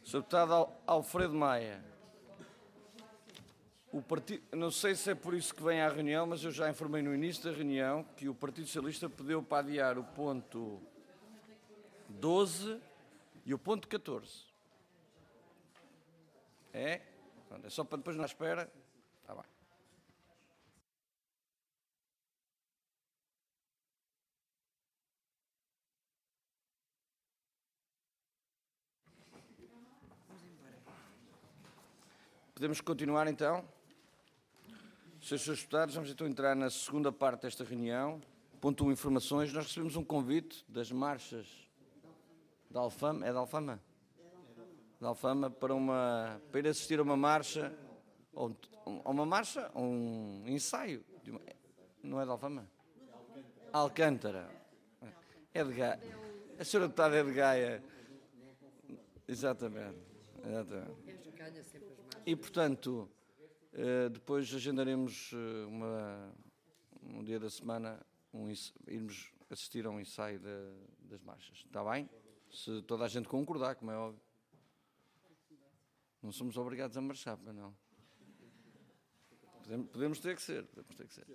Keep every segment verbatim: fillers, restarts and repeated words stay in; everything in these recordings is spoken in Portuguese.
senhor Deputado Alfredo Maia, o partido, não sei se é por isso que vem à reunião, mas eu já informei no início da reunião que o Partido Socialista pediu para adiar o ponto doze e o ponto catorze. É? É só para depois na espera. Está bem. Podemos continuar então? Senhores deputados, vamos então entrar na segunda parte desta reunião. Ponto um, informações. Nós recebemos um convite das marchas da Alfama. É da Alfama? Da Alfama para, uma, para ir assistir a uma marcha, ou a uma marcha, ou um ensaio. De uma, não é da Alfama? Alcântara. É de Gaia. A senhora deputada é de Gaia. Exatamente. Exatamente. E, portanto, depois agendaremos uma, um dia da semana, um, irmos assistir a um ensaio de, das marchas. Está bem? Se toda a gente concordar, como é óbvio. Não somos obrigados a marchar, mas não. Podemos, podemos ter que ser. Podemos ter que ser.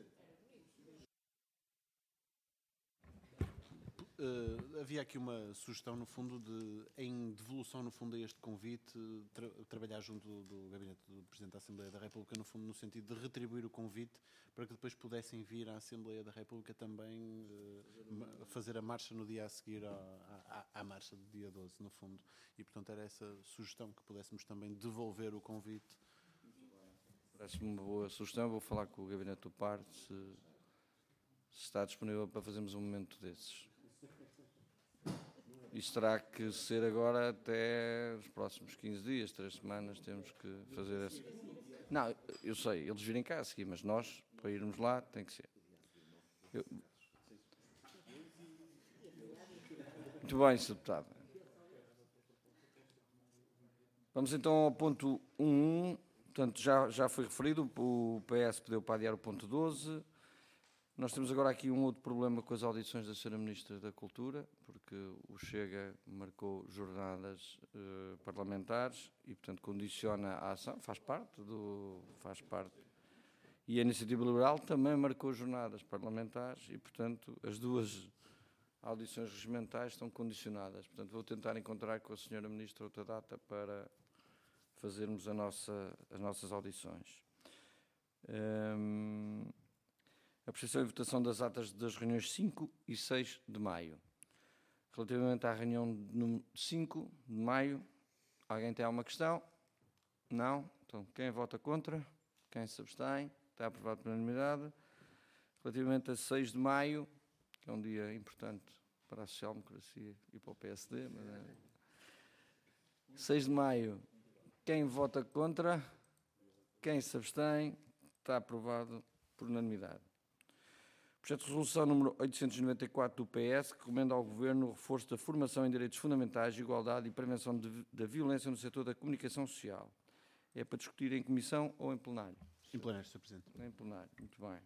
Uh, havia aqui uma sugestão, no fundo, de, em devolução, no fundo, a este convite, tra trabalhar junto do, do Gabinete do Presidente da Assembleia da República, no fundo, no sentido de retribuir o convite para que depois pudessem vir à Assembleia da República também uh, fazer a marcha no dia a seguir à, à, à marcha do dia doze, no fundo. E, portanto, era essa sugestão que pudéssemos também devolver o convite. Parece-me uma boa sugestão. Vou falar com o Gabinete do P A R se, se está disponível para fazermos um momento desses. Isto terá que ser agora até os próximos quinze dias, três semanas, temos que fazer essa... Não, eu sei, eles virem cá a seguir, mas nós, para irmos lá, tem que ser. Eu... Muito bem, senhor Deputado. Vamos então ao ponto um. Portanto, já, já foi referido, o P S pediu para adiar o ponto doze. Nós temos agora aqui um outro problema com as audições da senhora Ministra da Cultura, porque o Chega marcou jornadas eh, parlamentares e, portanto, condiciona a ação, faz parte do... faz parte. E a Iniciativa Liberal também marcou jornadas parlamentares e, portanto, as duas audições regimentais estão condicionadas. Portanto, vou tentar encontrar com a senhora Ministra outra data para fazermos a nossa, as nossas audições. Hum... Apreciação e votação das atas das reuniões cinco e seis de maio. Relativamente à reunião número cinco de maio, alguém tem alguma questão? Não? Então, quem vota contra? Quem se abstém? Está aprovado por unanimidade. Relativamente a seis de maio, que é um dia importante para a social-democracia e para o P S D, mas é... seis de maio, quem vota contra? Quem se abstém? Está aprovado por unanimidade. Projeto de resolução número oitocentos e noventa e quatro do P S, que recomenda ao Governo o reforço da formação em direitos fundamentais, igualdade e prevenção de, da violência no setor da comunicação social. É para discutir em comissão ou em plenário? Em plenário, senhor Presidente. Em plenário, muito bem.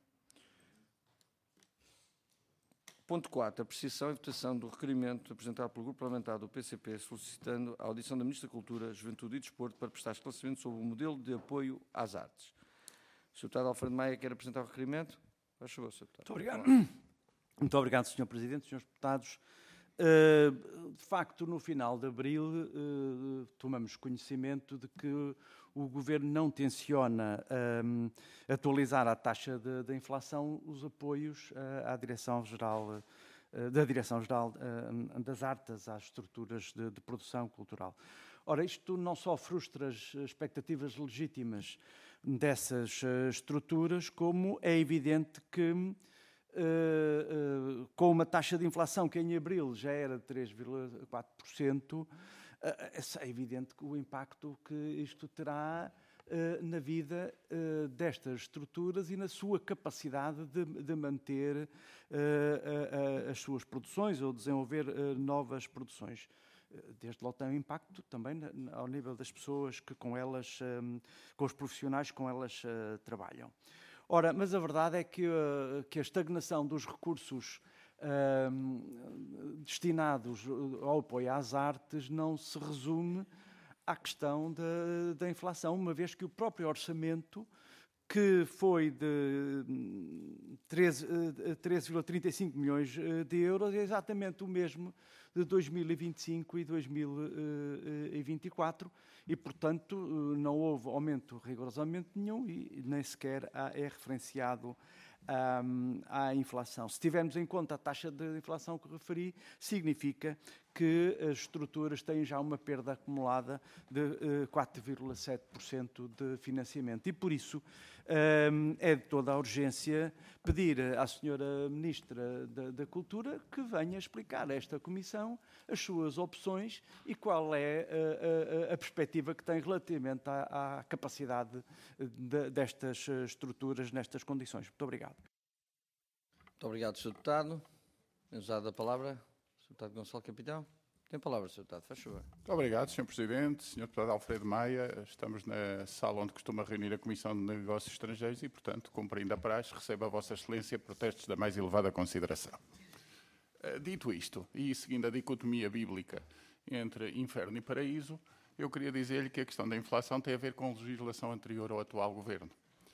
Ponto quatro. Apreciação e votação do requerimento apresentado pelo Grupo Parlamentar do P C P, solicitando a audição da Ministra da Cultura, Juventude e Desporto para prestar esclarecimento sobre o modelo de apoio às artes. O senhor Deputado Alfredo Maia quer apresentar o requerimento? Faz favor, senhor Deputado. Muito obrigado. Muito obrigado, senhor Presidente, senhores Deputados. De facto, no final de abril, tomamos conhecimento de que o Governo não tenciona atualizar a taxa da inflação os apoios à Direção-Geral da Direção-Geral das Artes, às estruturas de, de produção cultural. Ora, isto não só frustra as expectativas legítimas dessas estruturas, como é evidente que, uh, uh, com uma taxa de inflação que em abril já era de três vírgula quatro por cento, uh, é evidente que o impacto que isto terá uh, na vida uh, destas estruturas e na sua capacidade de, de manter uh, uh, uh, as suas produções ou desenvolver uh, novas produções. Desde logo tem um impacto também ao nível das pessoas que com elas, com os profissionais com elas trabalham. Ora, mas a verdade é que, que a estagnação dos recursos destinados ao apoio às artes não se resume à questão da, da inflação, uma vez que o próprio orçamento, que foi de treze vírgula trinta e cinco milhões de euros, é exatamente o mesmo de dois mil e vinte e cinco e dois mil e vinte e quatro, e, portanto, não houve aumento rigorosamente nenhum e nem sequer é referenciado Um, à inflação. Se tivermos em conta a taxa de inflação que referi, significa que as estruturas têm já uma perda acumulada de uh, quatro vírgula sete por cento de financiamento. E, por isso, um, é de toda a urgência pedir à senhora Ministra da, da Cultura que venha explicar a esta Comissão as suas opções e qual é a, a, a perspectiva que tem relativamente à, à capacidade de, destas estruturas nestas condições. Muito obrigado. Muito obrigado, senhor Deputado. Usado a palavra, senhor Deputado Gonçalo Capitão. Tem a palavra, senhor Deputado, faz favor. Muito obrigado, senhor Presidente. senhor Deputado Alfredo Maia, estamos na sala onde costuma reunir a Comissão de Negócios Estrangeiros e, portanto, cumprindo a praxe, recebo a Vossa Excelência protestos da mais elevada consideração. Dito isto, e seguindo a dicotomia bíblica entre inferno e paraíso, eu queria dizer-lhe que a questão da inflação tem a ver com a legislação anterior ao atual Governo.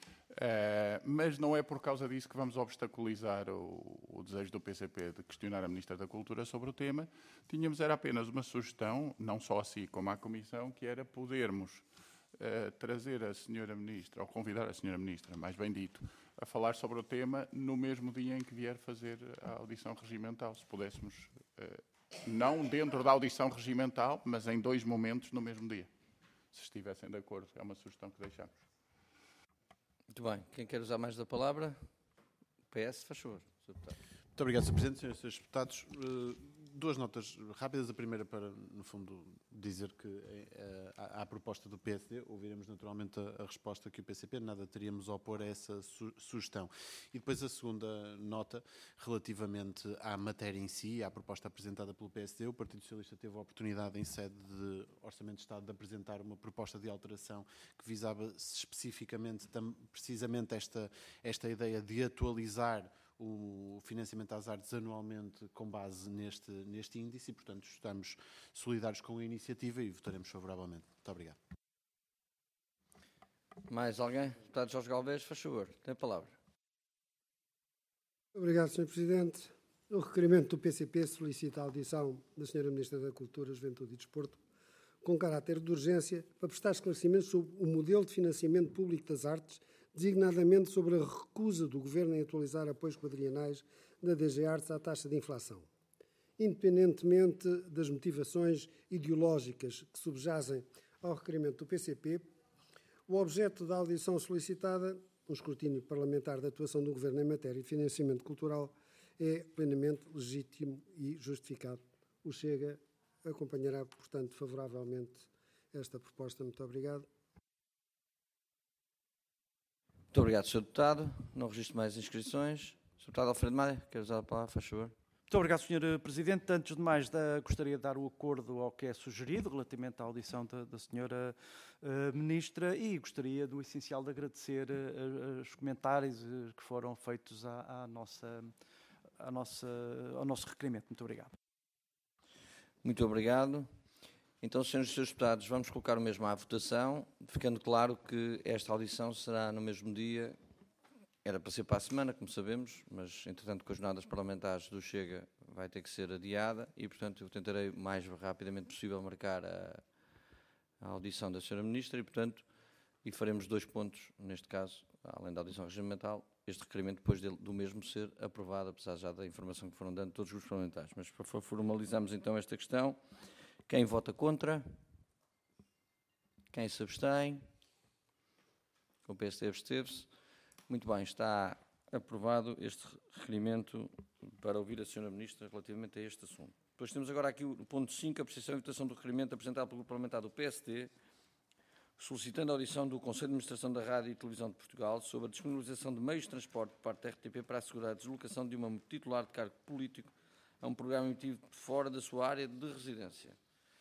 Uh, mas não é por causa disso que vamos obstaculizar o, o desejo do P C P de questionar a Ministra da Cultura sobre o tema. Tínhamos era apenas uma sugestão, não só a si como à Comissão, que era podermos uh, trazer a Senhora Ministra, ou convidar a Senhora Ministra, mais bem dito, a falar sobre o tema no mesmo dia em que vier fazer a audição regimental. Se pudéssemos, uh, não dentro da audição regimental, mas em dois momentos no mesmo dia. Se estivessem de acordo, é uma sugestão que deixamos. Muito bem. Quem quer usar mais da palavra? O P S, faz favor, senhor Deputado. Muito obrigado, senhor Presidente, senhores e senhores deputados. Duas notas rápidas. A primeira para, no fundo, dizer que à proposta do P S D ouviremos naturalmente a, a resposta que o P C P, nada teríamos a opor a essa su sugestão. E depois a segunda nota, relativamente à matéria em si, à proposta apresentada pelo P S D, o Partido Socialista teve a oportunidade, em sede de Orçamento de Estado, de apresentar uma proposta de alteração que visava especificamente, precisamente esta, esta ideia de atualizar o financiamento às artes anualmente com base neste, neste índice e, portanto, estamos solidários com a iniciativa e votaremos favoravelmente. Muito obrigado. Mais alguém? Deputado Jorge Galvez, faz favor, tem a palavra. Obrigado, senhor Presidente. O requerimento do P C P solicita a audição da senhora Ministra da Cultura, Juventude e Desporto com caráter de urgência para prestar esclarecimentos sobre o modelo de financiamento público das artes, designadamente sobre a recusa do Governo em atualizar apoios quadrienais da D G Artes à taxa de inflação. Independentemente das motivações ideológicas que subjazem ao requerimento do P C P, o objeto da audição solicitada, um escrutínio parlamentar da atuação do Governo em matéria de financiamento cultural, é plenamente legítimo e justificado. O Chega acompanhará, portanto, favoravelmente esta proposta. Muito obrigado. Muito obrigado, senhor Deputado. Não registro mais inscrições. senhor Deputado Alfredo Maia, quer usar a palavra, faz favor. Muito obrigado, senhor Presidente. Antes de mais, da, gostaria de dar o acordo ao que é sugerido relativamente à audição da, da senhora uh, Ministra e gostaria, do essencial, de agradecer uh, os comentários uh, que foram feitos à, à nossa, à nossa, ao nosso requerimento. Muito obrigado. Muito obrigado. Então, senhores e senhores deputados, vamos colocar o mesmo à votação, ficando claro que esta audição será no mesmo dia. Era para ser para a semana, como sabemos, mas, entretanto, com as jornadas parlamentares do Chega vai ter que ser adiada e, portanto, eu tentarei o mais rapidamente possível marcar a, a audição da senhora Ministra e, portanto, e faremos dois pontos, neste caso, além da audição regimental, este requerimento depois dele, do mesmo ser aprovado, apesar já da informação que foram dando todos os grupos parlamentares. Mas, por favor, formalizamos então esta questão. Quem vota contra? Quem se abstém? O P S D absteve-se. Muito bem, está aprovado este requerimento para ouvir a senhora Ministra relativamente a este assunto. Depois temos agora aqui o ponto cinco, a apreciação e votação do requerimento apresentado pelo Grupo Parlamentar do P S D, solicitando a audição do Conselho de Administração da Rádio e Televisão de Portugal sobre a disponibilização de meios de transporte por parte da R T P para assegurar a deslocação de uma titular de cargo político a um programa emitido fora da sua área de residência.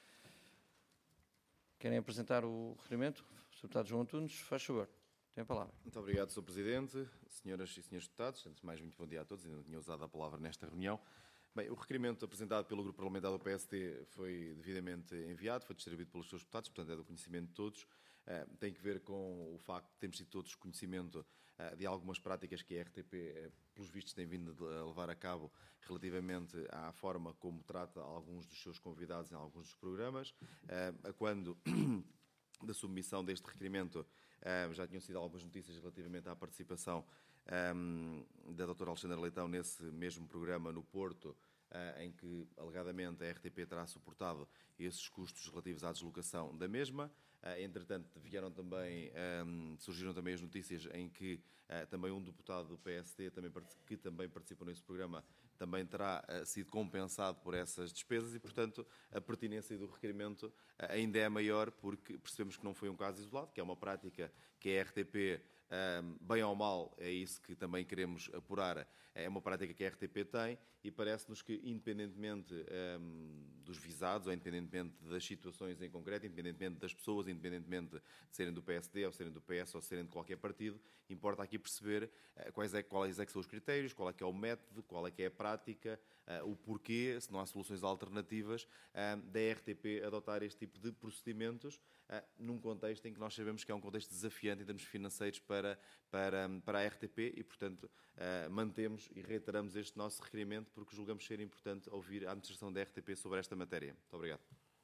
Querem apresentar o requerimento? senhor Deputado João Antunes, faz favor. Tem a palavra. Muito obrigado, senhor Presidente. Senhoras e senhores deputados, antes de mais, muito bom dia a todos. Ainda não tinha usado a palavra nesta reunião. Bem, o requerimento apresentado pelo Grupo Parlamentar do P S D foi devidamente enviado, foi distribuído pelos seus deputados, portanto é do conhecimento de todos. Uh, tem que ver com o facto de termos tido todos conhecimento uh, de algumas práticas que a R T P, uh, pelos vistos, tem vindo a levar a cabo relativamente à forma como trata alguns dos seus convidados em alguns dos programas, uh, a quando da submissão deste requerimento uh, já tinham sido algumas notícias relativamente à participação um, da doutora Alexandra Leitão nesse mesmo programa no Porto, uh, em que, alegadamente, a R T P terá suportado esses custos relativos à deslocação da mesma. Uh, entretanto, vieram também, um, surgiram também as notícias em que uh, também um deputado do P S D, também, que também participou nesse programa, também terá uh, sido compensado por essas despesas e, portanto, a pertinência do requerimento uh, ainda é maior, porque percebemos que não foi um caso isolado, que é uma prática que a R T P, um, bem ou mal, é isso que também queremos apurar, é uma prática que a R T P tem e parece-nos que, independentemente um, dos visados, ou independentemente das situações em concreto, independentemente das pessoas, independentemente de serem do P S D, ou serem do P S, ou serem de qualquer partido, importa aqui perceber uh, quais, é, quais é que são os critérios, qual é que é o método, qual é que é a prática, uh, o porquê, se não há soluções alternativas, uh, da R T P adotar este tipo de procedimentos, uh, num contexto em que nós sabemos que é um contexto desafiante em termos financeiros para, para, para a R T P e, portanto, uh, mantemos e reiteramos este nosso requerimento porque julgamos ser importante ouvir a administração da R T P sobre esta matéria. Muito obrigado.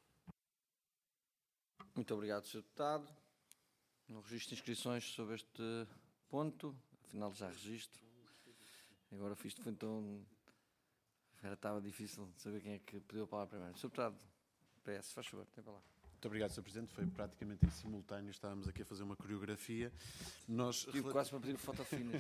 Muito obrigado, senhor Deputado. No registro de inscrições sobre este ponto, afinal já registro. Agora fiz foi então. Era, estava difícil de saber quem é que pediu a palavra primeiro. senhor Deputado, P S, faz favor, tem para lá. Muito obrigado, senhor Presidente. Foi praticamente em simultâneo. Estávamos aqui a fazer uma coreografia. Nós, Tive quase para pedir fotofinas.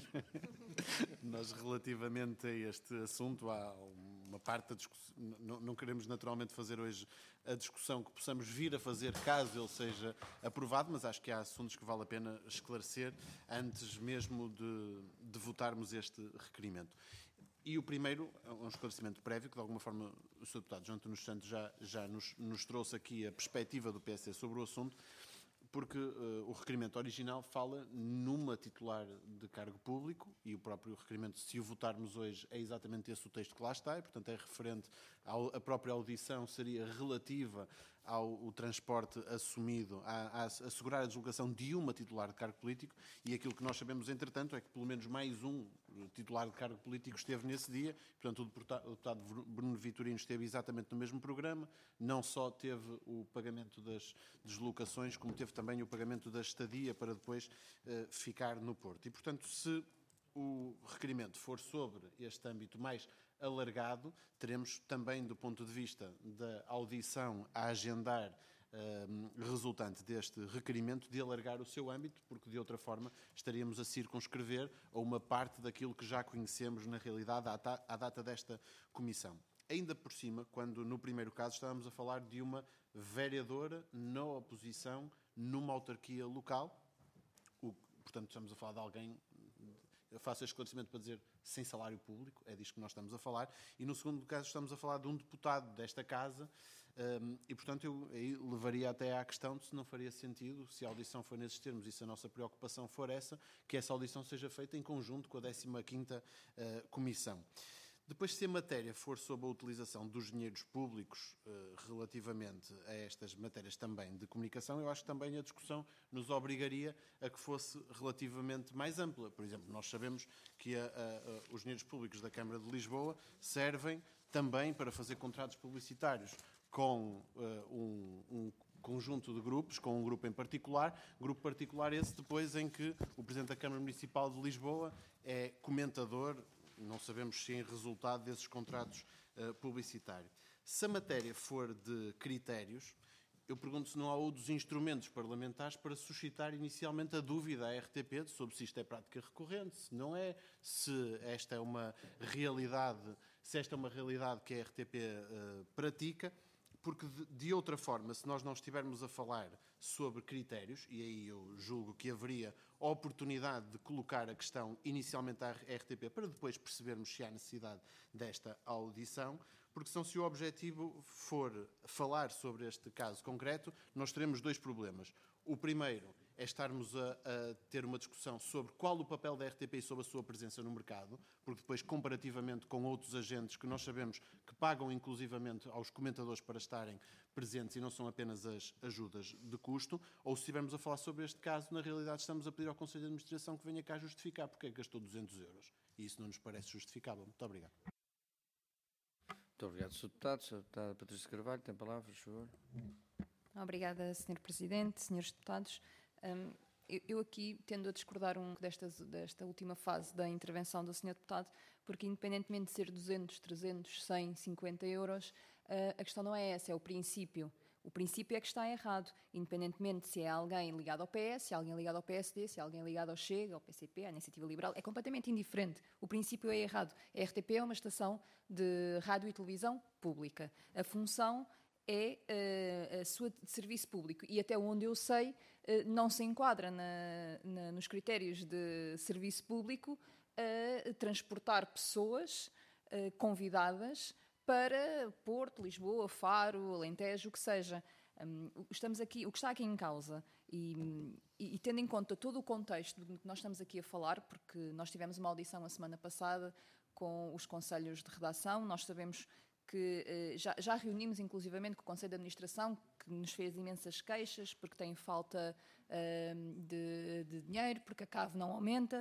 Nós, relativamente a este assunto, há uma parte da discussão. Não, não queremos naturalmente fazer hoje a discussão que possamos vir a fazer caso ele seja aprovado, mas acho que há assuntos que vale a pena esclarecer antes mesmo de, de votarmos este requerimento. E o primeiro é um esclarecimento prévio, que de alguma forma o senhor Deputado João António Santos já, já nos, nos trouxe aqui a perspectiva do P S D sobre o assunto, porque uh, o requerimento original fala numa titular de cargo público e o próprio requerimento, se o votarmos hoje, é exatamente esse o texto que lá está, e portanto é referente à própria audição, seria relativa ao o transporte assumido, a, a assegurar a deslocação de uma titular de cargo político, e aquilo que nós sabemos, entretanto, é que pelo menos mais um titular de cargo político esteve nesse dia, portanto o deputado Bruno Vitorino esteve exatamente no mesmo programa, não só teve o pagamento das deslocações, como teve também o pagamento da estadia para depois uh, ficar no Porto. E, portanto, se o requerimento for sobre este âmbito mais alargado, teremos também, do ponto de vista da audição a agendar uh, resultante deste requerimento, de alargar o seu âmbito, porque de outra forma estaríamos a circunscrever a uma parte daquilo que já conhecemos na realidade à, ta- à data desta comissão. Ainda por cima, quando no primeiro caso estávamos a falar de uma vereadora na oposição numa autarquia local, o, portanto estamos a falar de alguém, eu faço este esclarecimento para dizer sem salário público, é disto que nós estamos a falar, e no segundo caso estamos a falar de um deputado desta casa, um, e portanto eu aí levaria até à questão de se não faria sentido, se a audição for nesses termos e se a nossa preocupação for essa, que essa audição seja feita em conjunto com a décima quinta uh, Comissão. Depois, se a matéria for sobre a utilização dos dinheiros públicos eh, relativamente a estas matérias também de comunicação, eu acho que também a discussão nos obrigaria a que fosse relativamente mais ampla. Por exemplo, nós sabemos que a, a, a, os dinheiros públicos da Câmara de Lisboa servem também para fazer contratos publicitários com uh, um, um conjunto de grupos, com um grupo em particular, grupo particular esse depois em que o Presidente da Câmara Municipal de Lisboa é comentador, não sabemos se em resultado desses contratos uh, publicitários. Se a matéria for de critérios, eu pergunto se não há outros instrumentos parlamentares para suscitar inicialmente a dúvida à R T P sobre se isto é prática recorrente, se não é, se esta é uma realidade, se esta é uma realidade que a R T P uh, pratica, porque de, de outra forma, se nós não estivermos a falar sobre critérios, e aí eu julgo que haveria a oportunidade de colocar a questão inicialmente à R T P para depois percebermos se há necessidade desta audição, porque senão, se o objetivo for falar sobre este caso concreto, nós teremos dois problemas. O primeiro é estarmos a, a ter uma discussão sobre qual o papel da R T P e sobre a sua presença no mercado, porque depois, comparativamente com outros agentes que nós sabemos que pagam inclusivamente aos comentadores para estarem presentes e não são apenas as ajudas de custo, ou se estivermos a falar sobre este caso, na realidade estamos a pedir ao Conselho de Administração que venha cá justificar porque é que gastou duzentos euros. E isso não nos parece justificável. Muito obrigado. Muito obrigado, senhor Deputado. senhora Deputada Patrícia Carvalho, tem a palavra, por favor. Obrigada, senhor Presidente, senhores Deputados. Um, eu, eu aqui tendo a discordar um desta, desta última fase da intervenção do senhor Deputado, porque independentemente de ser duzentos, trezentos, cem, cinquenta euros, uh, a questão não é essa, é o princípio. O princípio é que está errado, independentemente se é alguém ligado ao P S, se é alguém ligado ao P S D, se é alguém ligado ao Chega, ao P C P, à Iniciativa Liberal, é completamente indiferente. O princípio é errado. A R T P é uma estação de rádio e televisão pública. A função é uh, a sua de serviço público e até onde eu sei uh, não se enquadra na, na, nos critérios de serviço público uh, transportar pessoas uh, convidadas para Porto, Lisboa, Faro, Alentejo, o que seja. Um, estamos aqui, o que está aqui em causa e, e, e tendo em conta todo o contexto do que nós estamos aqui a falar, porque nós tivemos uma audição a semana passada com os conselhos de redação, nós sabemos que eh, já, já reunimos inclusivamente com o Conselho de Administração, que nos fez imensas queixas, porque tem falta eh, de, de dinheiro, porque a C A V não aumenta,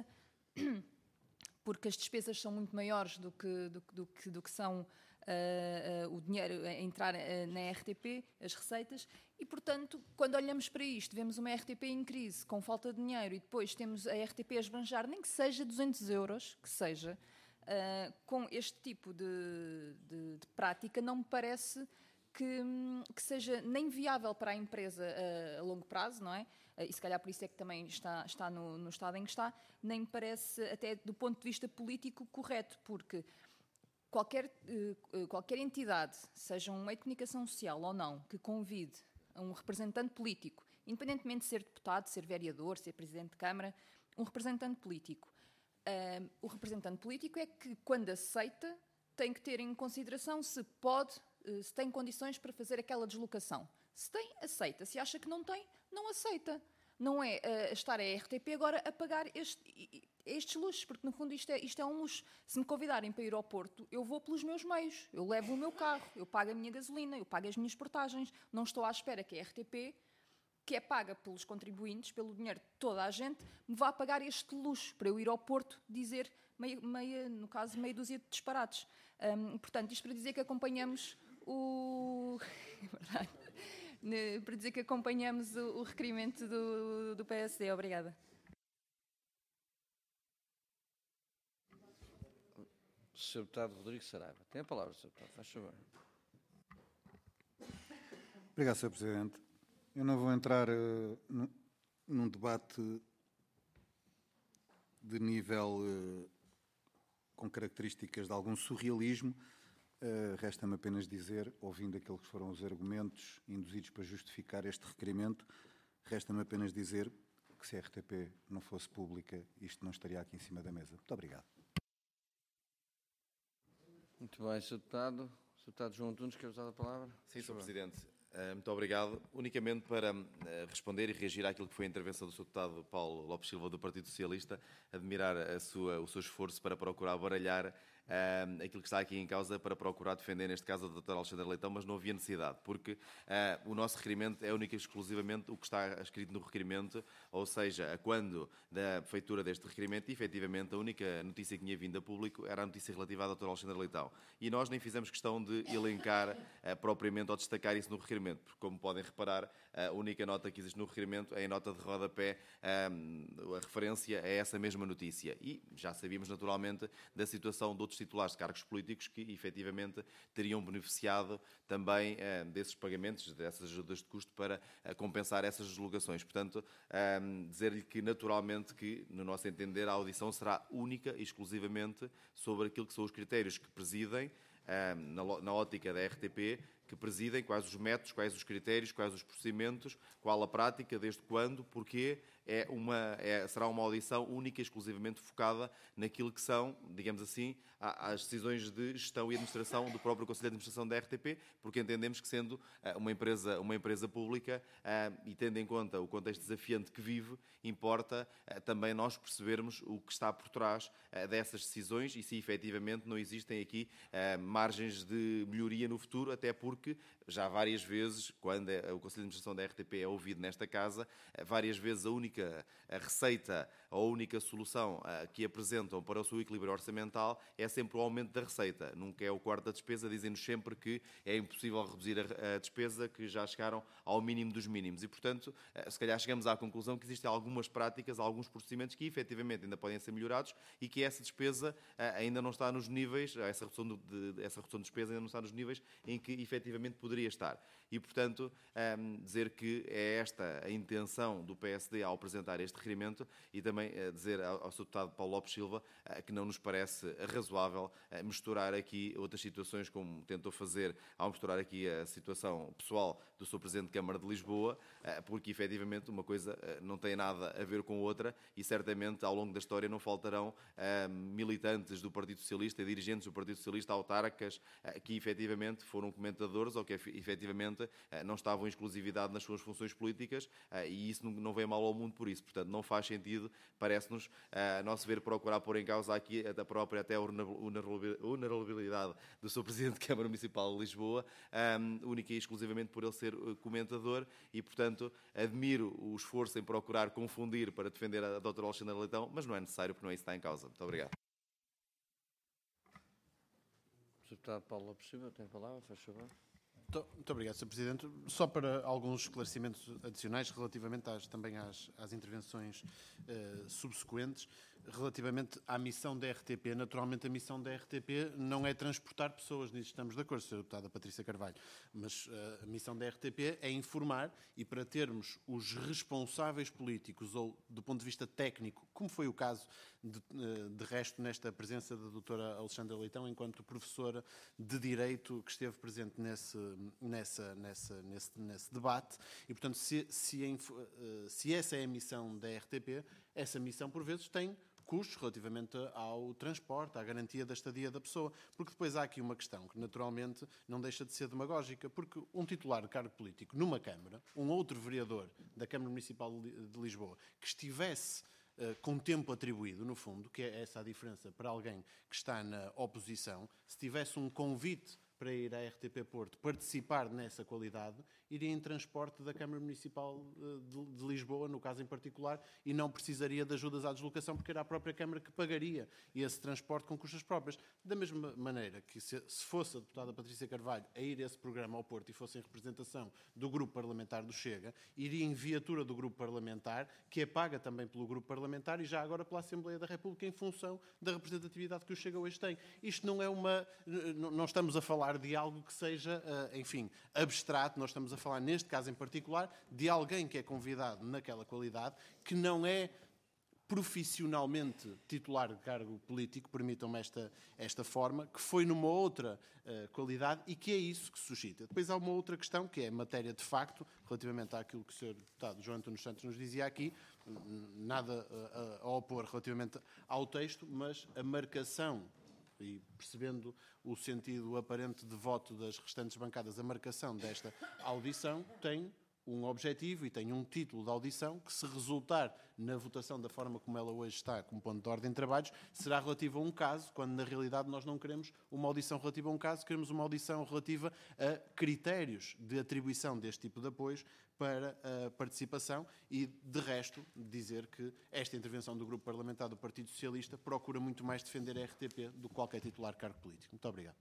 porque as despesas são muito maiores do que, do, do que, do que são uh, uh, o dinheiro a entrar uh, na R T P, as receitas, e, portanto, quando olhamos para isto, vemos uma R T P em crise, com falta de dinheiro, e depois temos a R T P a esbanjar, nem que seja duzentos euros, que seja, Uh, com este tipo de, de, de prática, não me parece que, que seja nem viável para a empresa uh, a longo prazo, não é? Uh, e se calhar por isso é que também está, está no, no estado em que está, nem me parece, até do ponto de vista político, correto, porque qualquer, uh, qualquer entidade, seja um meio de comunicação social ou não, que convide um representante político, independentemente de ser deputado, ser vereador, ser presidente de Câmara, um representante político, Uh, o representante político é que, quando aceita, tem que ter em consideração se pode, uh, se tem condições para fazer aquela deslocação. Se tem, aceita. Se acha que não tem, não aceita. Não é uh, estar a R T P agora a pagar este, estes luxos, porque, no fundo, isto é, isto é um luxo. Se me convidarem para ir ao Porto, eu vou pelos meus meios. Eu levo o meu carro, eu pago a minha gasolina, eu pago as minhas portagens. Não estou à espera que a R T P, que é paga pelos contribuintes, pelo dinheiro de toda a gente, me vá pagar este luxo para eu ir ao Porto dizer, meia, meia, no caso, meia dúzia de disparates. Um, portanto, isto para dizer que acompanhamos o... para dizer que acompanhamos o, o requerimento do, do P S D. Obrigada. senhor Deputado Rodrigo Saraiva. Tem a palavra, senhor Deputado. Faz favor. Obrigado, senhor Presidente. Eu não vou entrar uh, num, num debate de nível uh, com características de algum surrealismo. Uh, Resta-me apenas dizer, ouvindo aqueles que foram os argumentos induzidos para justificar este requerimento, resta-me apenas dizer que se a R T P não fosse pública, isto não estaria aqui em cima da mesa. Muito obrigado. Muito bem, senhor Deputado. senhor Deputado João Antunes, quer usar a palavra? Sim, senhor Presidente. Muito obrigado. Unicamente para responder e reagir àquilo que foi a intervenção do senhor Deputado Paulo Lopes Silva, do Partido Socialista, admirar a sua, o seu esforço para procurar baralhar uh, aquilo que está aqui em causa, para procurar defender, neste caso, a doutora Alexandra Leitão, mas não havia necessidade, porque uh, o nosso requerimento é único e exclusivamente o que está escrito no requerimento, ou seja, a quando da feitura deste requerimento, e, efetivamente, a única notícia que tinha vindo a público era a notícia relativa à doutora Alexandra Leitão. E nós nem fizemos questão de elencar uh, propriamente ou destacar isso no requerimento, porque, como podem reparar, a única nota que existe no requerimento é a nota de rodapé, a referência a essa mesma notícia. E já sabíamos, naturalmente, da situação de outros titulares de cargos políticos que, efetivamente, teriam beneficiado também desses pagamentos, dessas ajudas de custo, para compensar essas deslocações. Portanto, dizer-lhe que, naturalmente, que, no nosso entender, a audição será única e exclusivamente sobre aquilo que são os critérios que presidem, na ótica da R T P, que presidem, quais os métodos, quais os critérios, quais os procedimentos, qual a prática, desde quando, porquê. É uma, é, será uma audição única e exclusivamente focada naquilo que são, digamos assim, as decisões de gestão e administração do próprio Conselho de Administração da R T P, porque entendemos que, sendo uma empresa, uma empresa pública e tendo em conta o contexto desafiante que vive, importa também nós percebermos o que está por trás dessas decisões e se efetivamente não existem aqui margens de melhoria no futuro, até porque já várias vezes, quando o Conselho de Administração da R T P é ouvido nesta casa, várias vezes a única a receita, a única solução que apresentam para o seu equilíbrio orçamental é sempre o aumento da receita. Nunca é o corte da despesa, dizem-nos sempre que é impossível reduzir a despesa, que já chegaram ao mínimo dos mínimos. E, portanto, se calhar chegamos à conclusão que existem algumas práticas, alguns procedimentos que efetivamente ainda podem ser melhorados e que essa despesa ainda não está nos níveis, essa redução de, essa redução de despesa ainda não está nos níveis em que efetivamente poderia estar. E, portanto, dizer que é esta a intenção do P S D ao apresentar este requerimento e também dizer ao seu deputado Paulo Lopes Silva que não nos parece razoável misturar aqui outras situações, como tentou fazer ao misturar aqui a situação pessoal do seu Presidente de Câmara de Lisboa, porque efetivamente uma coisa não tem nada a ver com outra e certamente ao longo da história não faltarão militantes do Partido Socialista e dirigentes do Partido Socialista, autarcas, que efetivamente foram comentadores ou que efetivamente não estavam em exclusividade nas suas funções políticas e isso não vem mal ao mundo por isso. Portanto, não faz sentido, parece-nos, a nosso ver, procurar pôr em causa aqui a própria até a vulnerabilidade do seu Presidente de Câmara Municipal de Lisboa, um, única e exclusivamente por ele ser comentador e, portanto, admiro o esforço em procurar confundir para defender a doutora Alexandra Leitão, mas não é necessário porque não é isso que está em causa. Muito obrigado. O deputado Paulo Lopes Silva tem a palavra, faz favor. Muito obrigado, senhor Presidente. Só para alguns esclarecimentos adicionais relativamente às, também às, às intervenções uh, subsequentes. Relativamente à missão da R T P, naturalmente a missão da R T P não é transportar pessoas, nisso estamos de acordo, senhora deputada Patrícia Carvalho, mas uh, a missão da R T P é informar e para termos os responsáveis políticos ou do ponto de vista técnico, como foi o caso de, uh, de resto nesta presença da doutora Alexandra Leitão, enquanto professora de Direito que esteve presente nesse, nessa, nessa, nesse, nesse debate e, portanto, se, se, uh, se essa é a missão da R T P, essa missão, por vezes, tem custos relativamente ao transporte, à garantia da estadia da pessoa, porque depois há aqui uma questão que naturalmente não deixa de ser demagógica, porque um titular de cargo político numa Câmara, um outro vereador da Câmara Municipal de Lisboa, que estivesse uh, com tempo atribuído, no fundo, que é essa a diferença para alguém que está na oposição, se tivesse um convite para ir à R T P Porto participar nessa qualidade, iria em transporte da Câmara Municipal de, de Lisboa, no caso em particular, e não precisaria de ajudas à deslocação, porque era a própria Câmara que pagaria esse transporte com custas próprias. Da mesma maneira que se, se fosse a deputada Patrícia Carvalho a ir a esse programa ao Porto e fosse em representação do grupo parlamentar do Chega, iria em viatura do grupo parlamentar, que é paga também pelo grupo parlamentar e já agora pela Assembleia da República, em função da representatividade que o Chega hoje tem. Isto não é uma... Não estamos a falar de algo que seja, enfim, abstrato, nós estamos a falar, neste caso em particular, de alguém que é convidado naquela qualidade, que não é profissionalmente titular de cargo político, permitam-me esta, esta forma, que foi numa outra uh, qualidade e que é isso que suscita. Depois há uma outra questão, que é a matéria de facto, relativamente àquilo que o senhor deputado João António Santos nos dizia aqui, nada a, a opor relativamente ao texto, mas a marcação, e percebendo o sentido aparente de voto das restantes bancadas, a marcação desta audição tem um objetivo e tem um título de audição que, se resultar na votação da forma como ela hoje está, como ponto de ordem de trabalhos, será relativo a um caso, quando na realidade nós não queremos uma audição relativa a um caso, queremos uma audição relativa a critérios de atribuição deste tipo de apoios para a participação e, de resto, dizer que esta intervenção do Grupo Parlamentar do Partido Socialista procura muito mais defender a R T P do que qualquer titular de cargo político. Muito obrigado.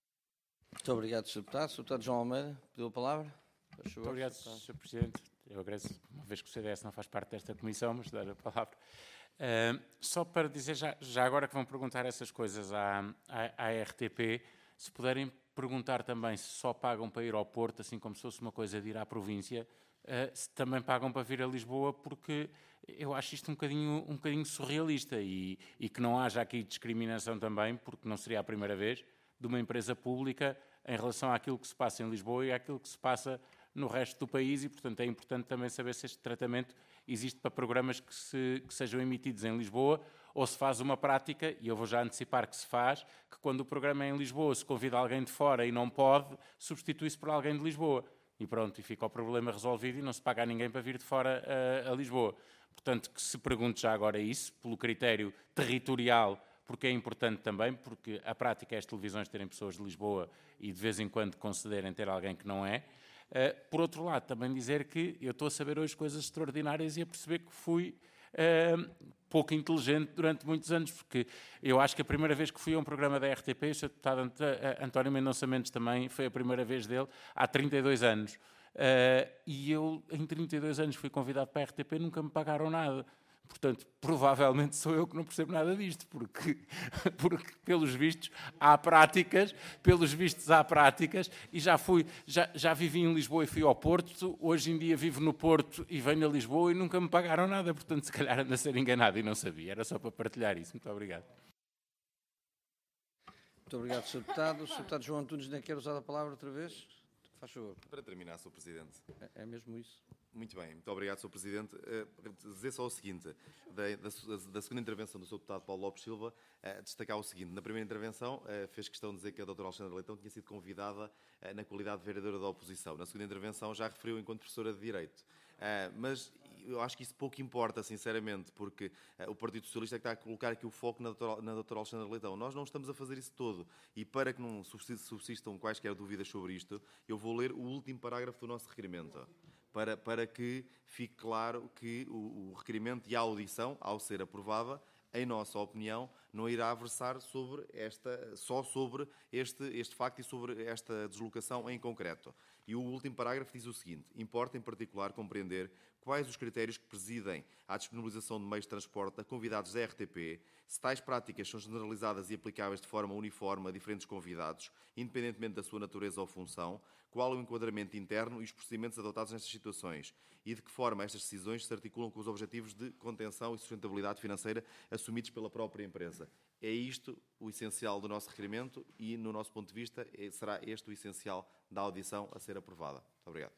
Muito obrigado, senhor Deputado. senhor Deputado João Almeida, pediu a palavra. Muito obrigado, senhor Presidente. Eu agradeço, uma vez que o C D S não faz parte desta comissão, mas dar a palavra. Uh, só para dizer, já, já agora que vão perguntar essas coisas à, à, à R T P, se puderem perguntar também se só pagam para ir ao Porto, assim como se fosse uma coisa de ir à província, uh, se também pagam para vir a Lisboa, porque eu acho isto um bocadinho, um bocadinho surrealista e, e que não haja aqui discriminação também, porque não seria a primeira vez, de uma empresa pública em relação àquilo que se passa em Lisboa e àquilo que se passa no resto do país e, portanto, é importante também saber se este tratamento existe para programas que, se, que sejam emitidos em Lisboa ou se faz uma prática, e eu vou já antecipar que se faz, que quando o programa é em Lisboa se convida alguém de fora e não pode, substitui-se por alguém de Lisboa. E pronto, e fica o problema resolvido e não se paga a ninguém para vir de fora a, a Lisboa. Portanto, que se pergunte já agora isso, pelo critério territorial, porque é importante também, porque a prática é as televisões terem pessoas de Lisboa e de vez em quando concederem ter alguém que não é. Uh, por outro lado, também dizer que eu estou a saber hoje coisas extraordinárias e a perceber que fui uh, pouco inteligente durante muitos anos, porque eu acho que a primeira vez que fui a um programa da R T P, o senhor deputado António Mendonça Mendes também, foi a primeira vez dele, há trinta e dois anos. Uh, e eu, em trinta e dois anos, fui convidado para a R T P e nunca me pagaram nada. Portanto, provavelmente sou eu que não percebo nada disto, porque, porque pelos vistos há práticas, pelos vistos há práticas, e já fui, já, já vivi em Lisboa e fui ao Porto, hoje em dia vivo no Porto e venho a Lisboa e nunca me pagaram nada, portanto se calhar ando a ser enganado e não sabia, era só para partilhar isso. Muito obrigado. Muito obrigado, senhor Deputado. O senhor Deputado João Antunes ainda quer usar a palavra outra vez? Faz favor. Para terminar, senhor Presidente. É, é mesmo isso? Muito bem, muito obrigado, senhor Presidente. Uh, dizer só o seguinte, da, da, da segunda intervenção do senhor Deputado Paulo Lopes Silva, uh, destacar o seguinte. Na primeira intervenção, uh, fez questão de dizer que a doutora Alexandra Leitão tinha sido convidada uh, na qualidade de vereadora da oposição. Na segunda intervenção já referiu enquanto professora de Direito. Uh, mas eu acho que isso pouco importa, sinceramente, porque uh, o Partido Socialista é que está a colocar aqui o foco na doutora, na doutora Alexandra Leitão. Nós não estamos a fazer isso todo. E para que não subsistam quaisquer dúvidas sobre isto, eu vou ler o último parágrafo do nosso requerimento. Para, para que fique claro que o, o requerimento e a audição, ao ser aprovada, em nossa opinião, não irá versar sobre esta, só sobre este, este facto e sobre esta deslocação em concreto. E o último parágrafo diz o seguinte: importa em particular compreender quais os critérios que presidem à disponibilização de meios de transporte a convidados da R T P, se tais práticas são generalizadas e aplicáveis de forma uniforme a diferentes convidados, independentemente da sua natureza ou função, qual o enquadramento interno e os procedimentos adotados nestas situações, e de que forma estas decisões se articulam com os objetivos de contenção e sustentabilidade financeira assumidos pela própria empresa. É isto o essencial do nosso requerimento e, no nosso ponto de vista, será este o essencial da audição a ser aprovada. Muito obrigado.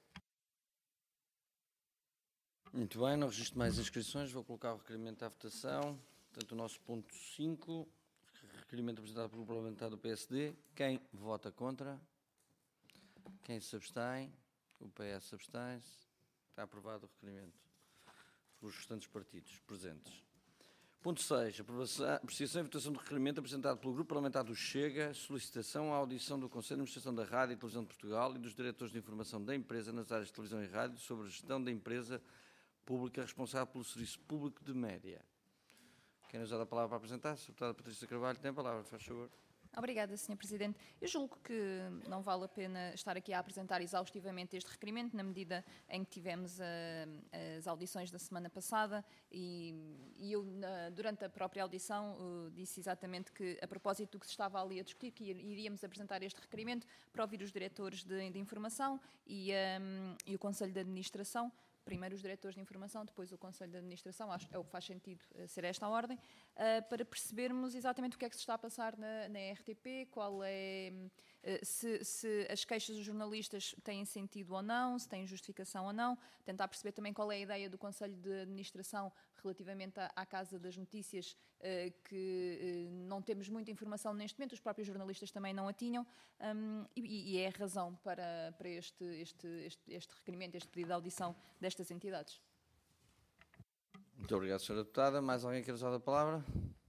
Muito bem, não registro mais inscrições, vou colocar o requerimento à votação. Portanto, o nosso ponto cinco, requerimento apresentado pelo parlamentar do P S D. Quem vota contra? Quem se abstém? O P S abstém-se. Está aprovado o requerimento pelos restantes partidos presentes. Ponto seis. Apreciação e votação do requerimento apresentado pelo Grupo Parlamentar do Chega, solicitação à audição do Conselho de Administração da Rádio e Televisão de Portugal e dos diretores de informação da empresa nas áreas de televisão e rádio sobre a gestão da empresa pública responsável pelo serviço público de média. Quem nos dá a palavra para apresentar? A deputada Patrícia Carvalho tem a palavra, faz favor. Obrigada, senhor Presidente. Eu julgo que não vale a pena estar aqui a apresentar exaustivamente este requerimento, na medida em que tivemos uh, as audições da semana passada e, e eu, uh, durante a própria audição, uh, disse exatamente que, a propósito do que se estava ali a discutir, que iríamos apresentar este requerimento para ouvir os diretores de, de informação e, um, e o Conselho de Administração. Primeiro os diretores de informação, depois o Conselho de Administração, acho, é o que faz sentido ser esta a ordem, uh, para percebermos exatamente o que é que se está a passar na, na R T P, qual é, uh, se, se as queixas dos jornalistas têm sentido ou não, se têm justificação ou não, tentar perceber também qual é a ideia do Conselho de Administração relativamente à, à Casa das Notícias, uh, que uh, não temos muita informação neste momento, os próprios jornalistas também não a tinham, um, e, e é a razão para, para este, este, este, este requerimento, este pedido de audição destas entidades. Muito obrigado, senhora Deputada. Mais alguém quer usar a palavra?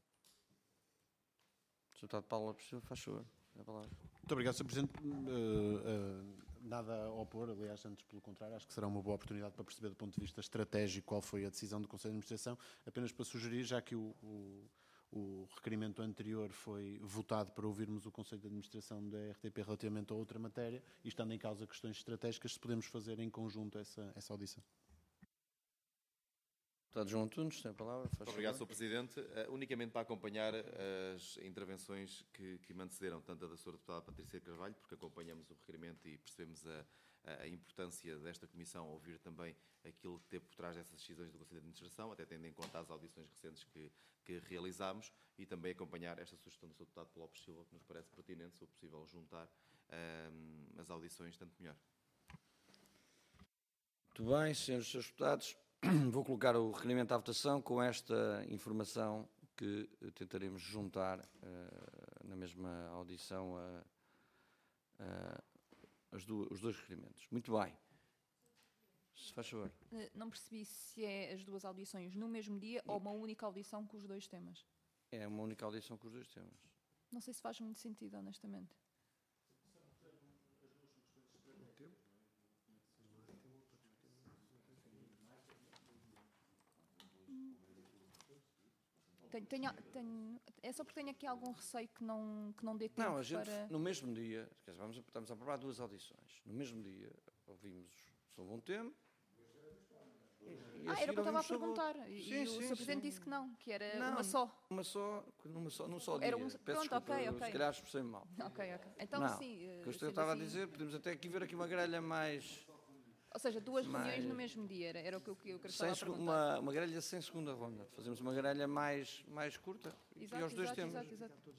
senhor Deputado Paulo Lopes Silva, faz favor. A palavra. Muito obrigado, senhor Presidente. Uh, uh, nada a opor, aliás, antes pelo contrário, acho que será uma boa oportunidade para perceber do ponto de vista estratégico qual foi a decisão do Conselho de Administração, apenas para sugerir, já que o, o, o requerimento anterior foi votado para ouvirmos o Conselho de Administração da R T P relativamente a outra matéria, e estando em causa questões estratégicas, se podemos fazer em conjunto essa, essa audição. Deputado João Antunes, tem a palavra. Faz Muito obrigado, favor. senhor Presidente. Uh, unicamente para acompanhar as intervenções que, que me antecederam, tanto a da senhora Deputada Patrícia Carvalho, porque acompanhamos o requerimento e percebemos a, a importância desta Comissão ouvir também aquilo que teve por trás dessas decisões do Conselho de Administração, até tendo em conta as audições recentes que, que realizámos, e também acompanhar esta sugestão do senhor Deputado Paulo Lopes Silva, que nos parece pertinente, se for possível, juntar uh, as audições, tanto melhor. Muito bem, senhores e senhores deputados, vou colocar o requerimento à votação com esta informação que tentaremos juntar uh, na mesma audição a, a, as duas, os dois requerimentos. Muito bem. Se faz favor. Não percebi se é as duas audições no mesmo dia ou uma única audição com os dois temas. É uma única audição com os dois temas. Não sei se faz muito sentido, honestamente. Tenho, tenho, tenho, é só porque tenho aqui algum receio que não, que não dê tempo Não, a gente, para... no mesmo dia, quer dizer, vamos, estamos a aprovar duas audições. No mesmo dia, ouvimos sobre um tema. E ah, era o que eu estava a perguntar. Sim, e sim, o senhor Presidente sim. disse que não, que era Não, uma só. Uma só, numa só, num só Era dia. um- Peço pronto, desculpa, ok, eu, ok. se calhar expressei-me mal. Ok, ok. Então, não, sim. eh, o que eu sendo estava assim- a dizer, podemos até aqui ver aqui uma grelha mais... Ou seja, duas mais- reuniões no mesmo dia, era, era o que eu, que eu estava Sem, a segu- perguntar. uma, uma grelha sem segunda ronda. Fazemos uma grelha mais, mais curta Exato, e aos dois exato, temas. exato, exato.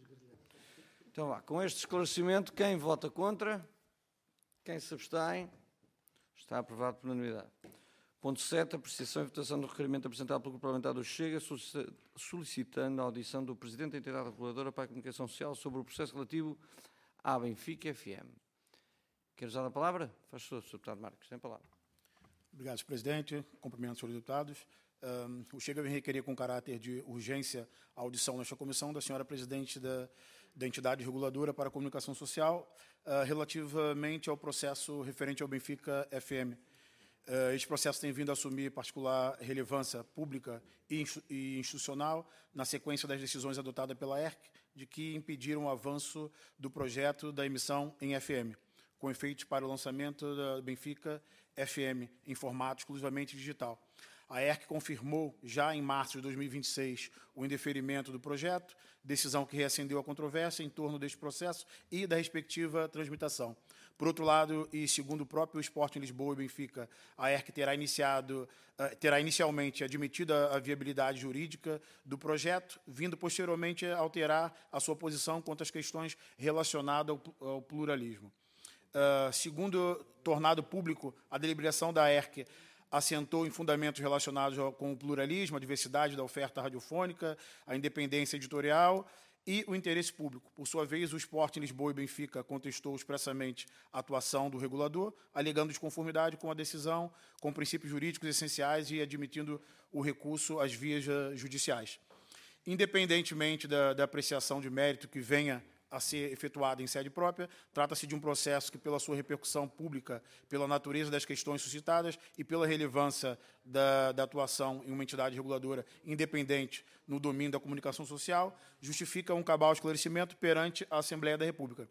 Então vá, com este esclarecimento, quem vota contra, quem se abstém, está aprovado por unanimidade. Ponto sete, apreciação e votação do requerimento apresentado pelo Grupo Parlamentar do Chega, solicita- solicitando a audição do Presidente da Entidade Reguladora para a Comunicação Social sobre o processo relativo à Benfica F M. Quer usar a palavra? Faz favor, senhor Deputado Marques, tem a palavra. Obrigado, senhor Presidente. Cumprimento, senhores deputados. Um, o Chega vem requerer com caráter de urgência a audição nesta comissão da senhora Presidente da, da Entidade Reguladora para a Comunicação Social uh, relativamente ao processo referente ao Benfica F M. Uh, este processo tem vindo a assumir particular relevância pública e, instu e institucional na sequência das decisões adotadas pela E R C, de que impediram o avanço do projeto da emissão em F M, com efeitos para o lançamento da Benfica F M em formato exclusivamente digital. A E R C confirmou, já em março de dois mil e vinte e seis, o indeferimento do projeto, decisão que reacendeu a controvérsia em torno deste processo e da respectiva transmitação. Por outro lado, e segundo o próprio Sporting Lisboa e Benfica, a E R C terá, iniciado, uh, terá inicialmente admitido a, a viabilidade jurídica do projeto, vindo posteriormente a alterar a sua posição quanto às questões relacionadas ao, ao pluralismo. Uh, segundo tornado público, a deliberação da E R C assentou em fundamentos relacionados com o pluralismo, a diversidade da oferta radiofônica, a independência editorial e o interesse público. Por sua vez, o Sporting Lisboa e Benfica contestou expressamente a atuação do regulador, alegando desconformidade com a decisão, com princípios jurídicos essenciais e admitindo o recurso às vias judiciais. Independentemente da, da apreciação de mérito que venha a ser efetuada em sede própria, trata-se de um processo que, pela sua repercussão pública, pela natureza das questões suscitadas e pela relevância da, da atuação em uma entidade reguladora independente no domínio da comunicação social, justifica um cabal esclarecimento perante a Assembleia da República.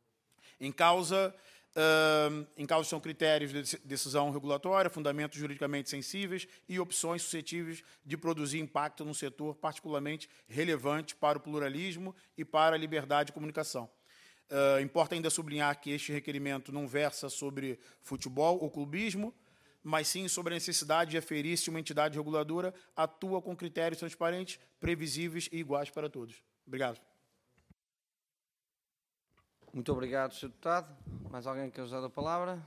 Em causa, uh, em causa estão critérios de decisão regulatória, fundamentos juridicamente sensíveis e opções suscetíveis de produzir impacto num setor particularmente relevante para o pluralismo e para a liberdade de comunicação. Uh, importa ainda sublinhar que este requerimento não versa sobre futebol ou clubismo, mas sim sobre a necessidade de aferir se uma entidade reguladora atua com critérios transparentes, previsíveis e iguais para todos. Obrigado. Muito obrigado, senhor Deputado. Mais alguém quer usar a palavra?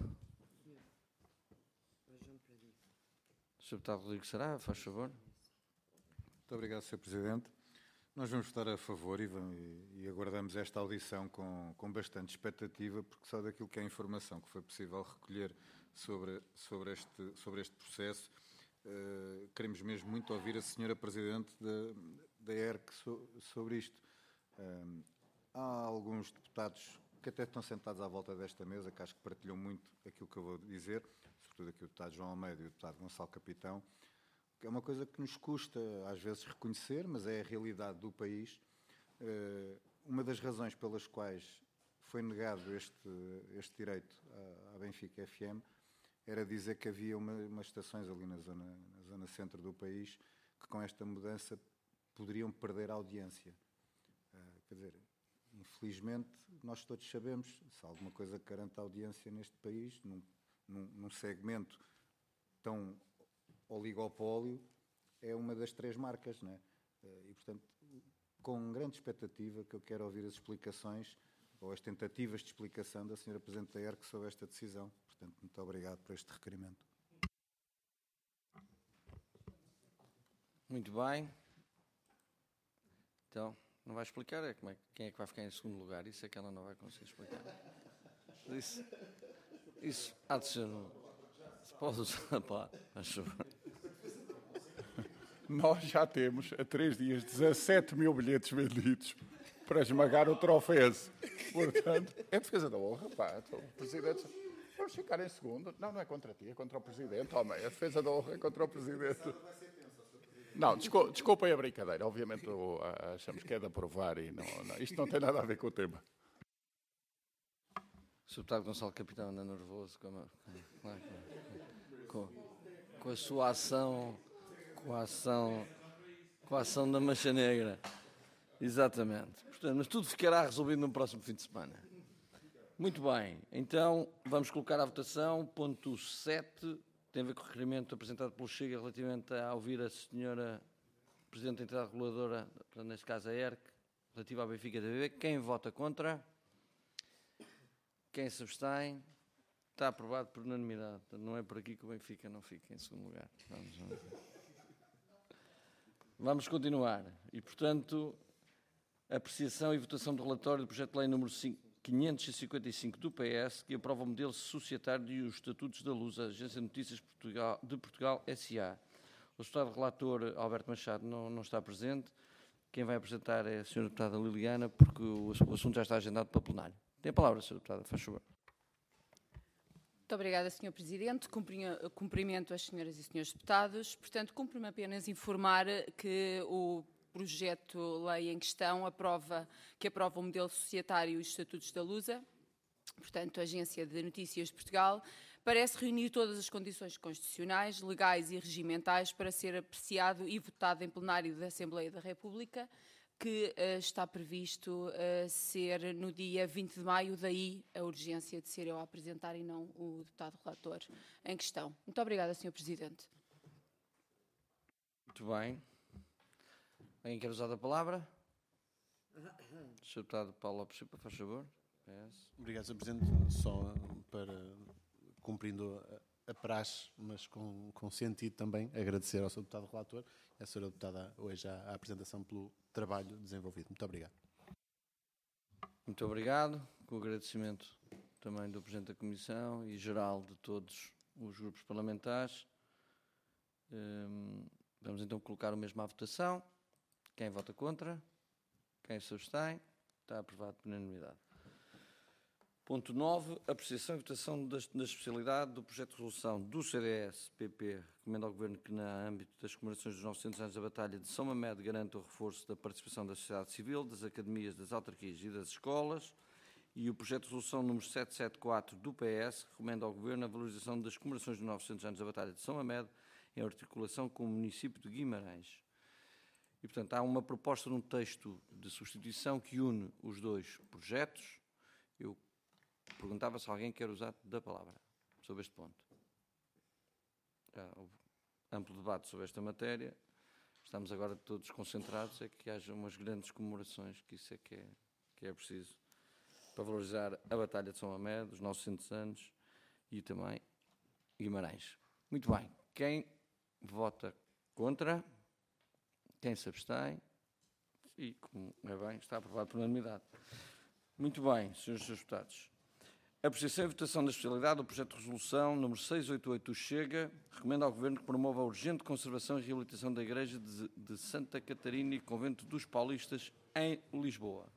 senhor Deputado Rodrigo Saraiva, faz favor. Muito obrigado, senhor Presidente. Nós vamos votar a favor e, vamos, e aguardamos esta audição com, com bastante expectativa, porque só daquilo que é a informação que foi possível recolher sobre, sobre, este, sobre este processo, uh, queremos mesmo muito ouvir a senhora Presidente da, da E R C so, sobre isto. Um, há alguns deputados que até estão sentados à volta desta mesa, que acho que partilham muito aquilo que eu vou dizer, sobretudo aqui o deputado João Almeida e o deputado Gonçalo Capitão, que é uma coisa que nos custa às vezes reconhecer, mas é a realidade do país. Uh, uma das razões pelas quais foi negado este, este direito à, à Benfica F M era dizer que havia uma, umas estações ali na zona, na zona centro do país que com esta mudança poderiam perder a audiência. Uh, quer dizer, infelizmente, nós todos sabemos, se há alguma coisa que garante a audiência neste país, num, num, num segmento tão oligopólio, é uma das três marcas, não é? E, portanto, com grande expectativa, que eu quero ouvir as explicações ou as tentativas de explicação da senhora Presidente da E R C sobre esta decisão. Portanto, muito obrigado por este requerimento. Muito bem. Então, não vai explicar é como é, quem é que vai ficar em segundo lugar. Isso é que ela não vai conseguir explicar. Isso, isso há de ser um... Se pode usar, pá, acho. Nós já temos, há três dias, dezassete mil bilhetes vendidos para esmagar o Trofense. Portanto, é defesa da honra, pá. O Presidente... Vamos ficar em segundo. Não, não é contra ti, é contra o Presidente. Homem, a defesa da honra é contra o Presidente. Não, desculpa, desculpem a brincadeira. Obviamente achamos que é de aprovar e não, não, isto não tem nada a ver com o tema. O senhor Deputado Gonçalo Capitão anda nervoso com a, com, com a sua ação, com a ação, com a ação da Mancha Negra. Exatamente. Portanto, mas tudo ficará resolvido no próximo fim de semana. Muito bem. Então, vamos colocar à votação. Ponto sete. Tem a ver com o requerimento apresentado pelo Chega relativamente a ouvir a senhora Presidente da Entidade Reguladora, neste caso a E R C, relativa à Benfica T V. Quem vota contra? Quem se abstém? Está aprovado por unanimidade. Não é por aqui que o Benfica não fica em segundo lugar. Vamos, vamos. Vamos continuar. E, portanto, apreciação e votação do relatório do projeto de lei número quinhentos e cinquenta e cinco do P S, que aprova o modelo societário e os estatutos da Luz, a Agência de Notícias de Portugal, S A. O deputado relator, Alberto Machado, não, não está presente. Quem vai apresentar é a senhora deputada Liliana, porque o, o assunto já está agendado para plenário. Tem a palavra, senhora deputada, faz favor. Muito obrigada, senhor Presidente. Cumprimento as senhoras e senhores deputados. Portanto, cumpre-me apenas informar que o projeto-lei em questão aprova, que aprova o modelo societário e os estatutos da Lusa, portanto, a Agência de Notícias de Portugal, parece reunir todas as condições constitucionais, legais e regimentais para ser apreciado e votado em plenário da Assembleia da República, que uh, está previsto uh, ser no dia vinte de maio, daí a urgência de ser eu a apresentar e não o deputado relator em questão. Muito obrigada, senhor Presidente. Muito bem. Alguém quer usar a palavra? senhor Deputado Paulo Lopes Silva, faz favor. P S. Obrigado, senhor Presidente. Só para, cumprindo a, a praxe, mas com, com sentido também, agradecer ao senhor Deputado Relator e à senhora Deputada hoje a, a apresentação pelo trabalho desenvolvido. Muito obrigado. Muito obrigado. Com o agradecimento também do Presidente da Comissão e geral de todos os grupos parlamentares. Hum, vamos então colocar o mesmo à votação. Quem vota contra? Quem se abstém? Está aprovado por unanimidade. Ponto nove. Apreciação e votação da, da especialidade do projeto de resolução do C D S-P P. Recomenda ao Governo que, no âmbito das comemorações dos novecentos anos da Batalha de São Mamede, garanta o reforço da participação da sociedade civil, das academias, das autarquias e das escolas. E o projeto de resolução número setecentos e setenta e quatro do P S recomenda ao Governo a valorização das comemorações dos novecentos anos da Batalha de São Mamede em articulação com o município de Guimarães. E, portanto, há uma proposta num texto de substituição que une os dois projetos. Eu perguntava se alguém quer usar da palavra sobre este ponto. Já houve amplo debate sobre esta matéria. Estamos agora todos concentrados é que haja umas grandes comemorações, que isso é que é, que é preciso, para valorizar a Batalha de São Mamede, os novecentos anos e também Guimarães. Muito bem. Quem vota contra? Quem se abstém? E, como é bem, está aprovado por unanimidade. Muito bem, senhores e senhores deputados. Apreciação e votação da especialidade do projeto de resolução número seiscentos e oitenta e oito do Chega recomenda ao Governo que promova a urgente conservação e reabilitação da Igreja de, de Santa Catarina e Convento dos Paulistas em Lisboa.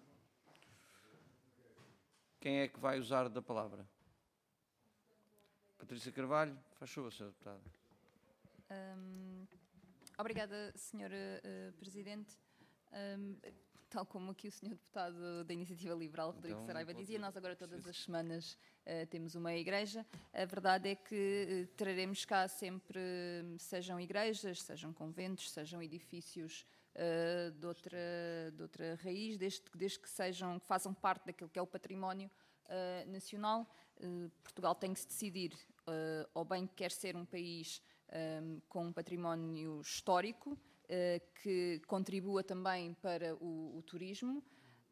Quem é que vai usar da palavra? Patrícia Carvalho, faz favor, senhora deputada. Um, obrigada, senhora uh, Presidente. Um, tal como aqui o senhor Deputado da Iniciativa Liberal, Rodrigo então, Saraiva, dizia, nós agora todas as semanas uh, temos uma igreja. A verdade é que uh, traremos cá sempre, sejam igrejas, sejam conventos, sejam edifícios uh, de, outra, de outra raiz, desde, desde que, sejam, que façam parte daquilo que é o património uh, nacional. Uh, Portugal tem que se decidir, uh, ou bem quer ser um país um, com um património histórico, que contribua também para o, o turismo,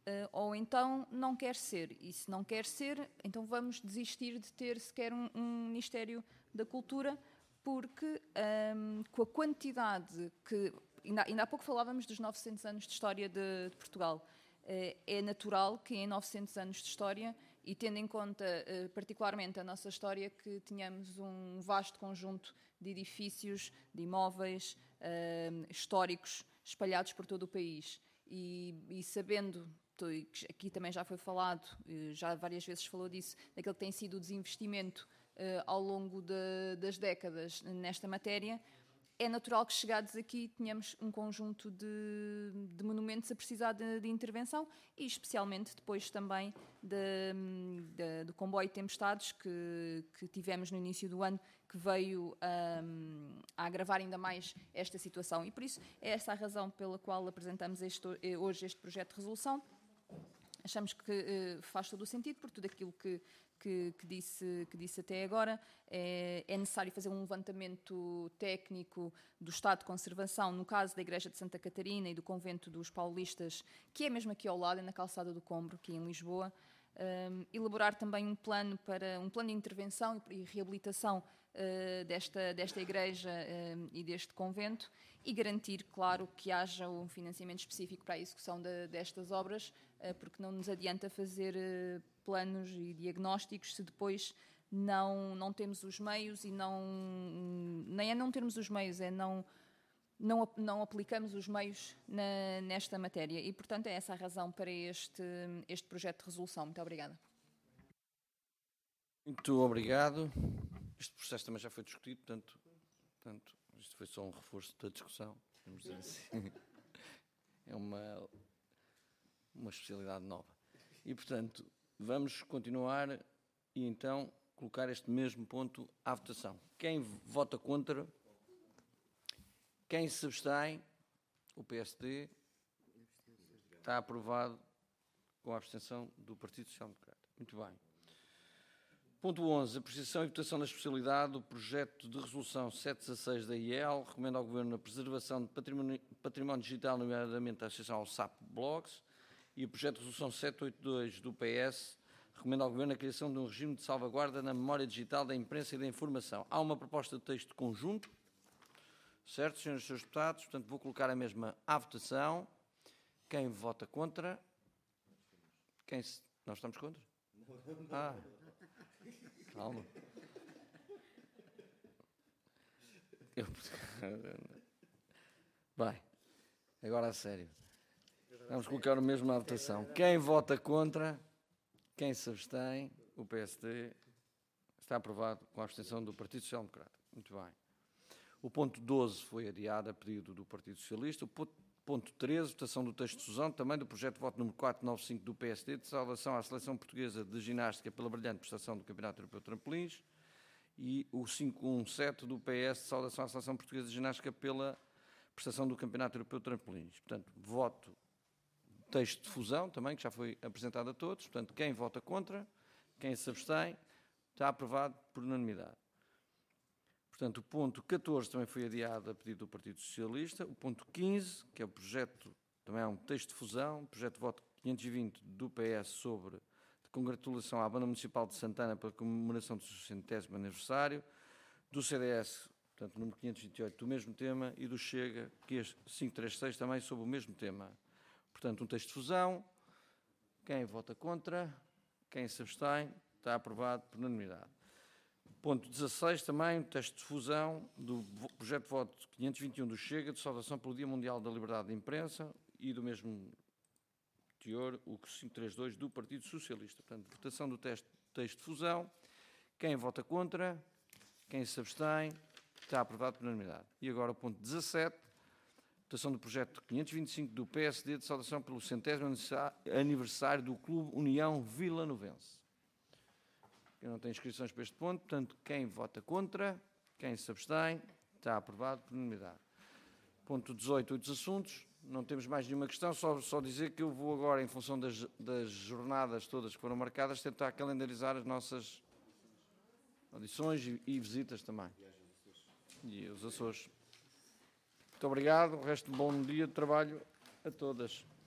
uh, ou então não quer ser. E se não quer ser, então vamos desistir de ter sequer um, um Ministério da Cultura, porque um, com a quantidade que... Ainda, ainda há pouco falávamos dos novecentos anos de história de, de Portugal. Uh, é natural que em novecentos anos de história, e tendo em conta uh, particularmente a nossa história, que tenhamos um vasto conjunto de edifícios, de imóveis uh, históricos espalhados por todo o país. E, e sabendo, aqui também já foi falado, já várias vezes falou disso, daquele que tem sido o desinvestimento uh, ao longo de, das décadas nesta matéria, é natural que, chegados aqui, tenhamos um conjunto de, de monumentos a precisar de, de intervenção, e especialmente depois também de, de, do comboio de tempestades que, que tivemos no início do ano, que veio um, a agravar ainda mais esta situação. E por isso é essa a razão pela qual apresentamos este, hoje este projeto de resolução. Achamos que uh, faz todo o sentido, por tudo aquilo que, que, que, disse, que disse até agora. É, é necessário fazer um levantamento técnico do estado de conservação, no caso da Igreja de Santa Catarina e do Convento dos Paulistas, que é mesmo aqui ao lado, na Calçada do Combro, aqui em Lisboa. Um, elaborar também um plano, para, um plano de intervenção e reabilitação uh, desta, desta igreja uh, e deste convento, e garantir, claro, que haja um financiamento específico para a execução de, destas obras, uh, porque não nos adianta fazer uh, planos e diagnósticos se depois não, não temos os meios, e não, nem é não termos os meios, é não... Não, não aplicamos os meios na, nesta matéria, e, portanto, é essa a razão para este, este projeto de resolução. Muito obrigada. Muito obrigado. Este processo também já foi discutido, portanto, portanto isto foi só um reforço da discussão, vamos dizer assim. É uma, uma especialidade nova. E, portanto, vamos continuar e, então, colocar este mesmo ponto à votação. Quem vota contra... Quem se abstém, o P S D, está aprovado com a abstenção do Partido Social Democrata. Muito bem. Ponto onze. Apreciação e votação da especialidade do projeto de resolução setecentos e dezasseis da I E L. Recomenda ao Governo a preservação de património, património digital, nomeadamente a associação ao S A P Blogs. E o projeto de resolução setecentos e oitenta e dois do P S. Recomenda ao Governo a criação de um regime de salvaguarda na memória digital da imprensa e da informação. Há uma proposta de texto conjunto. Certo, senhores e senhores deputados? Portanto, vou colocar a mesma à votação. Quem vota contra? Quem se... Nós estamos contra? Ah, calma. Eu... Bem, agora a sério. Vamos colocar o mesmo à votação. Quem vota contra? Quem se abstém? O P S D está aprovado com a abstenção do Partido Social Democrata. Muito bem. O ponto doze foi adiado a pedido do Partido Socialista. O ponto treze, votação do texto de Suzão, também do projeto de voto número quatrocentos e noventa e cinco do P S D, de salvação à Seleção Portuguesa de Ginástica pela brilhante prestação do Campeonato Europeu de Trampolins. E o quinhentos e dezessete do P S, de saudação à Seleção Portuguesa de Ginástica pela prestação do Campeonato Europeu de Trampolins. Portanto, voto texto de fusão, também, que já foi apresentado a todos. Portanto, quem vota contra, quem se abstém, está aprovado por unanimidade. Portanto, o ponto catorze também foi adiado a pedido do Partido Socialista. O ponto quinze, que é o projeto, também é um texto de fusão, projeto de voto quinhentos e vinte do P S sobre de congratulação à Banda Municipal de Santana pela comemoração do seu centésimo aniversário, do C D S, portanto, número quinhentos e vinte e oito, do mesmo tema, e do Chega, que é quinhentos e trinta e seis, também sobre o mesmo tema. Portanto, um texto de fusão. Quem vota contra? Quem se abstém? Está aprovado por unanimidade. Ponto dezasseis, também, um texto de fusão do projeto de voto quinhentos e vinte e um do Chega, de saudação pelo Dia Mundial da Liberdade de Imprensa, e do mesmo teor, o quinhentos e trinta e dois do Partido Socialista. Portanto, votação do texto, texto de fusão. Quem vota contra? Quem se abstém? Está aprovado por unanimidade. E agora o ponto dezassete, votação do projeto quinhentos e vinte e cinco do P S D, de saudação pelo centésimo aniversário do Clube União Vilanovense. Eu não tenho inscrições para este ponto, portanto, quem vota contra, quem se abstém, está aprovado por unanimidade. Ponto dezoito, outros assuntos. Não temos mais nenhuma questão, só, só dizer que eu vou agora, em função das, das jornadas todas que foram marcadas, tentar calendarizar as nossas audições e, e visitas também. E os Açores. Muito obrigado, o resto de bom dia de trabalho a todas.